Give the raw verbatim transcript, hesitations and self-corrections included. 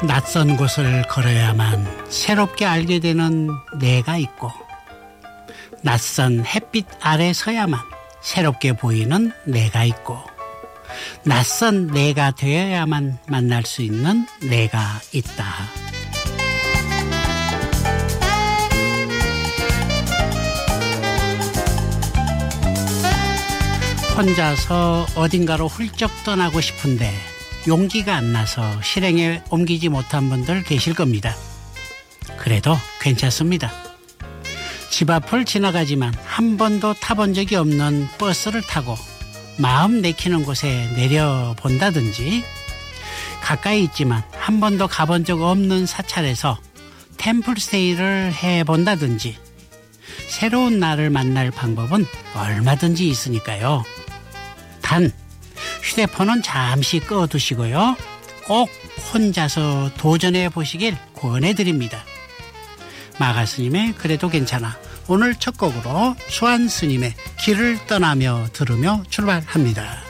낯선 곳을 걸어야만 새롭게 알게 되는 내가 있고, 낯선 햇빛 아래 서야만 새롭게 보이는 내가 있고, 낯선 내가 되어야만 만날 수 있는 내가 있다. 혼자서 어딘가로 훌쩍 떠나고 싶은데 용기가 안 나서 실행에 옮기지 못한 분들 계실 겁니다. 그래도 괜찮습니다. 집 앞을 지나가지만 한 번도 타본 적이 없는 버스를 타고 마음 내키는 곳에 내려본다든지, 가까이 있지만 한 번도 가본 적 없는 사찰에서 템플스테이를 해본다든지, 새로운 나를 만날 방법은 얼마든지 있으니까요. 단, 휴대폰은 잠시 꺼두시고요. 꼭 혼자서 도전해 보시길 권해드립니다. 마가스님의 그래도 괜찮아. 오늘 첫 곡으로 수환스님의 길을 떠나며 들으며 출발합니다.